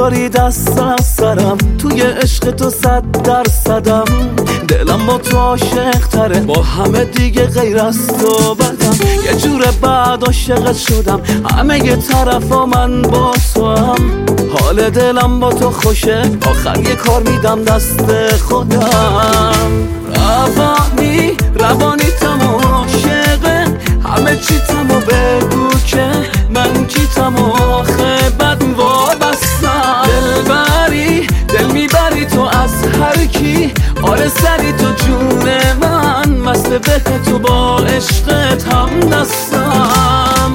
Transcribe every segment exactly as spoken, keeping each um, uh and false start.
برداری دست از سرم، توی عشق تو صد درصدم. دلم با تو عاشق تره، با همه دیگه غیر از تو بدم. یه جور بعد عاشقت شدم، همه یه طرفا من با تو هم. حال دلم با تو خوشه، آخر یه کار میدم دست خودم. روانی روانی تم عاشقه، همه چی تمو بگو که من کی تم آخه بد وابستم. دل بری دل میبری تو از هر کی، آره سری تو جون من، مثل به تو با عشقت هم دستم.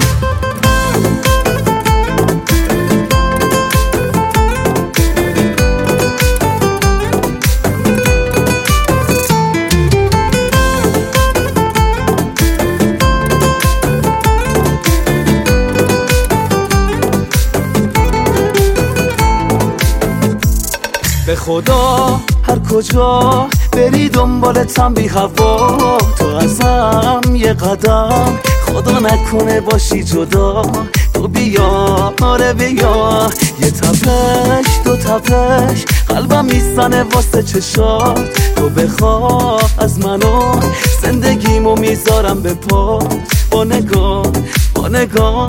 به خدا هر کجا بری دنبالتم بی هوا، تو ازم یه قدم خدا نکنه باشی جدا. تو بیا آره بیا، یه تپش دو تپش قلبم میزنه واسه چشات. تو بخواه از منو زندگیمو میذارم به پا، با نگاه با نگاه.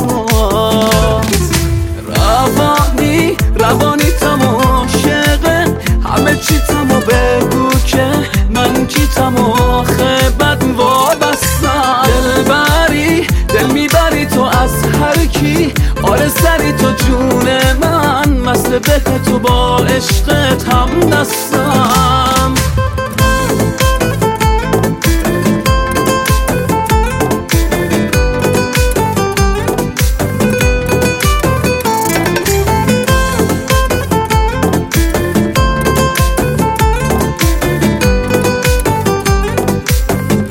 روانی روانی تم عاشقه، همه چی تمو بگو که من کی تم آخه بد وابستم. دل بری دل میبری تو از هر کی، آره سری تو جون من، مثل به تو با عشقت هم دستم.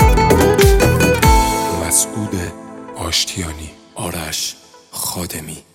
آشتیانی، آرش خادمی.